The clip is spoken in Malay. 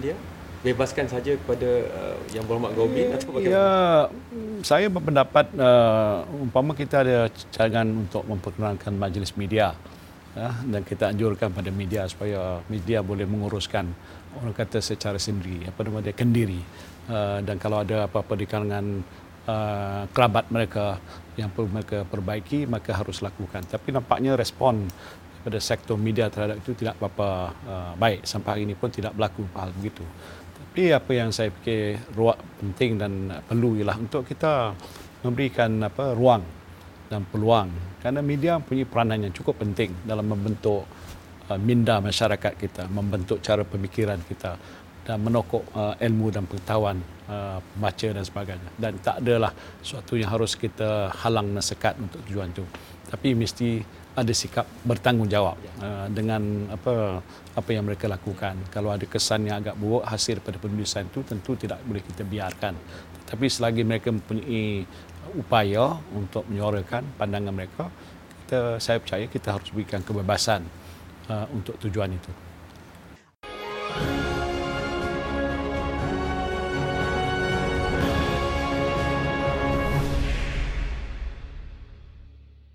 media? Bebaskan saja kepada Yang Berhormat Gobin atau bagaimana? Ya, saya berpendapat umpama kita ada cadangan untuk memperkenalkan majlis media, dan kita anjurkan pada media supaya media boleh menguruskan, orang kata secara sendiri, kendiri, dan kalau ada apa-apa di kalangan kerabat mereka yang perlu mereka perbaiki, maka harus lakukan. Tapi nampaknya respon daripada sektor media terhadap itu tidak berapa baik. Sampai hari ini pun tidak berlaku hal begitu. Tapi apa yang saya fikir penting dan perlu ialah untuk kita memberikan ruang dan peluang, kerana media mempunyai peranan yang cukup penting dalam membentuk minda masyarakat kita, membentuk cara pemikiran kita dan menokok ilmu dan pengetahuan membaca dan sebagainya. Dan tak adalah sesuatu yang harus kita halang dan sekat untuk tujuan itu. Tapi mesti ada sikap bertanggungjawab dengan apa yang mereka lakukan. Kalau ada kesan yang agak buruk hasil daripada penulisan itu, tentu tidak boleh kita biarkan. Tapi selagi mereka mempunyai upaya untuk menyuarakan pandangan mereka, saya percaya kita harus berikan kebebasan untuk tujuan itu.